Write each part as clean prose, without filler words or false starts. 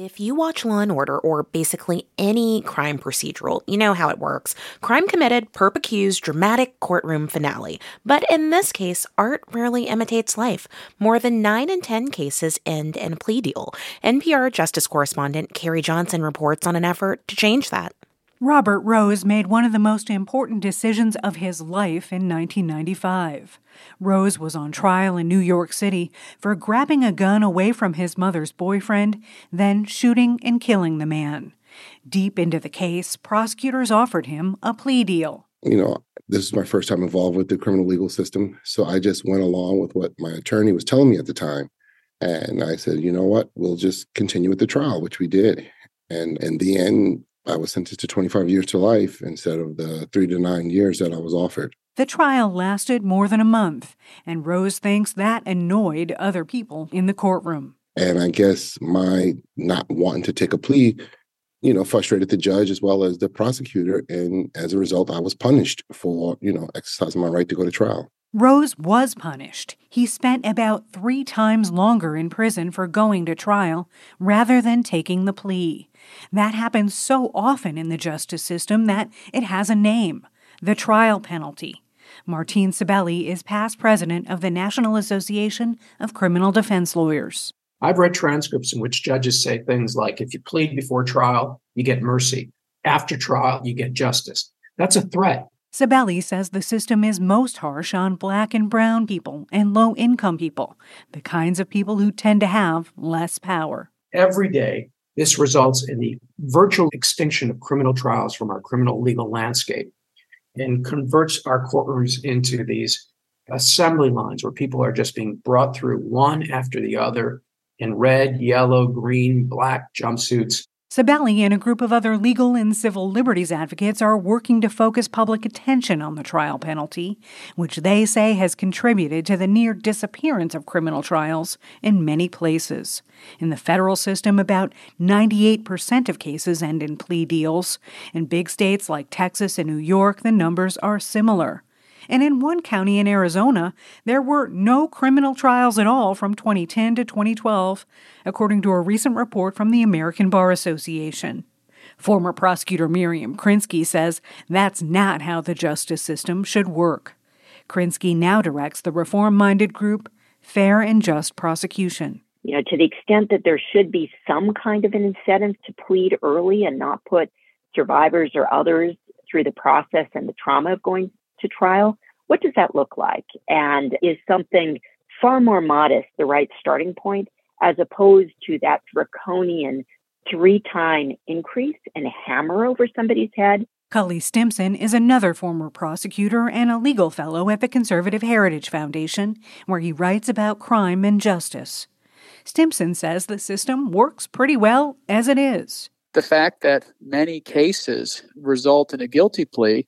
If you watch Law and Order or basically any crime procedural, you know how it works. Crime committed, perp accused, dramatic courtroom finale. But in this case, art rarely imitates life. More than 9 in 10 cases end in a plea deal. NPR Justice correspondent Carrie Johnson reports on an effort to change that. Robert Rose made one of the most important decisions of his life in 1995. Rose was on trial in New York City for grabbing a gun away from his mother's boyfriend, then shooting and killing the man. Deep into the case, prosecutors offered him a plea deal. This is my first time involved with the criminal legal system, so I just went along with what my attorney was telling me at the time. And I said, you know what, we'll just continue with the trial, which we did. And in the end, I was sentenced to 25 years to life instead of the 3 to 9 years that I was offered. The trial lasted more than a month, and Rose thinks that annoyed other people in the courtroom. And I guess my not wanting to take a plea, frustrated the judge as well as the prosecutor. And as a result, I was punished for, exercising my right to go to trial. Rose was punished. He spent about 3 times longer in prison for going to trial rather than taking the plea. That happens so often in the justice system that it has a name, the trial penalty. Martine Sabelli is past president of the National Association of Criminal Defense Lawyers. I've read transcripts in which judges say things like, if you plead before trial, you get mercy. After trial, you get justice. That's a threat. Sabelli says the system is most harsh on Black and brown people and low-income people, the kinds of people who tend to have less power. Every day, this results in the virtual extinction of criminal trials from our criminal legal landscape and converts our courtrooms into these assembly lines where people are just being brought through one after the other in red, yellow, green, black jumpsuits. Sabelli and a group of other legal and civil liberties advocates are working to focus public attention on the trial penalty, which they say has contributed to the near disappearance of criminal trials in many places. In the federal system, about 98% of cases end in plea deals. In big states like Texas and New York, the numbers are similar. And in one county in Arizona, there were no criminal trials at all from 2010 to 2012, according to a recent report from the American Bar Association. Former prosecutor Miriam Krinsky says that's not how the justice system should work. Krinsky now directs the reform-minded group Fair and Just Prosecution. To the extent that there should be some kind of an incentive to plead early and not put survivors or others through the process and the trauma of going to trial, what does that look like? And is something far more modest the right starting point as opposed to that draconian 3-time increase and hammer over somebody's head? Cully Stimson is another former prosecutor and a legal fellow at the Conservative Heritage Foundation, where he writes about crime and justice. Stimson says the system works pretty well as it is. The fact that many cases result in a guilty plea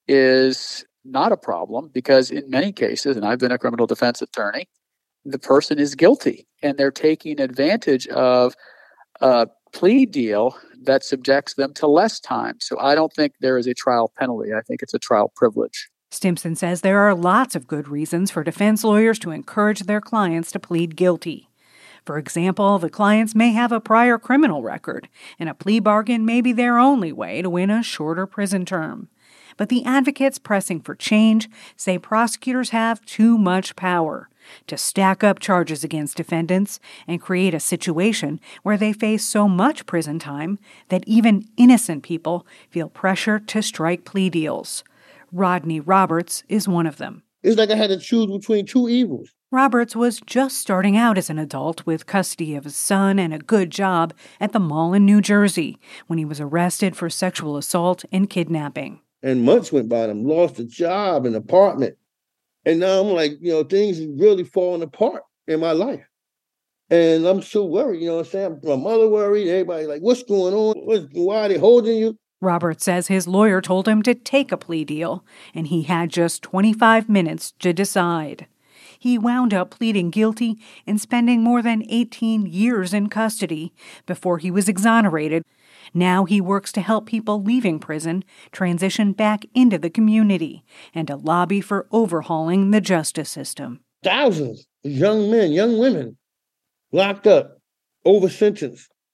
is not a problem because in many cases, and I've been a criminal defense attorney, the person is guilty and they're taking advantage of a plea deal that subjects them to less time. So I don't think there is a trial penalty. I think it's a trial privilege. Stimson says there are lots of good reasons for defense lawyers to encourage their clients to plead guilty. For example, the clients may have a prior criminal record, and a plea bargain may be their only way to win a shorter prison term. But the advocates pressing for change say prosecutors have too much power to stack up charges against defendants and create a situation where they face so much prison time that even innocent people feel pressure to strike plea deals. Rodney Roberts is one of them. It's like I had to choose between two evils. Roberts was just starting out as an adult with custody of his son and a good job at the mall in New Jersey when he was arrested for sexual assault and kidnapping. And months went by, and I lost a job, an apartment. And now I'm like, things are really falling apart in my life. And I'm so worried, what I'm saying? My mother worried, everybody like, what's going on? Why are they holding you? Roberts says his lawyer told him to take a plea deal, and he had just 25 minutes to decide. He wound up pleading guilty and spending more than 18 years in custody before he was exonerated. Now he works to help people leaving prison transition back into the community and to lobby for overhauling the justice system. Thousands of young men, young women locked up, over sentenced,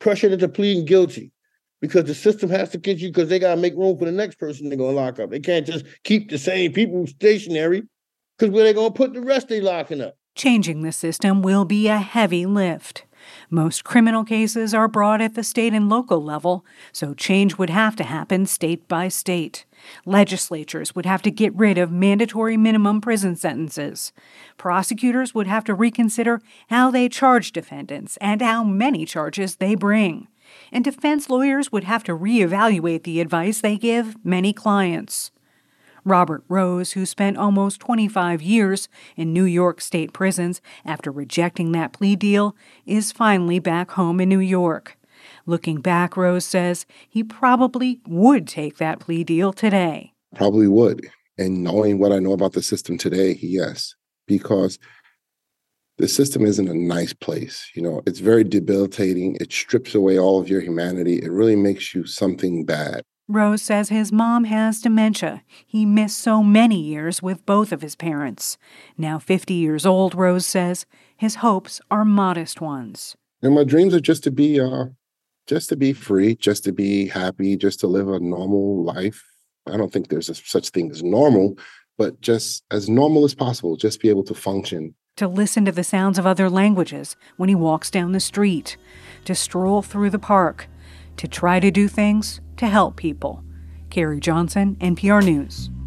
pressure into pleading guilty because the system has to get you because they got to make room for the next person they're going to lock up. They can't just keep the same people stationary because where they going to put the rest they locking up? Changing the system will be a heavy lift. Most criminal cases are brought at the state and local level, so change would have to happen state by state. Legislatures would have to get rid of mandatory minimum prison sentences. Prosecutors would have to reconsider how they charge defendants and how many charges they bring. And defense lawyers would have to reevaluate the advice they give many clients. Robert Rose, who spent almost 25 years in New York state prisons after rejecting that plea deal, is finally back home in New York. Looking back, Rose says he probably would take that plea deal today. Probably would. And knowing what I know about the system today, yes, because the system isn't a nice place. You know, it's very debilitating. It strips away all of your humanity. It really makes you something bad. Rose says his mom has dementia. He missed so many years with both of his parents. Now 50 years old, Rose says his hopes are modest ones. And my dreams are just to be free, just to be happy, just to live a normal life. I don't think there's such thing as normal, but just as normal as possible, just be able to function. To listen to the sounds of other languages when he walks down the street, to stroll through the park, to try to do things to help people. Carrie Johnson, NPR News.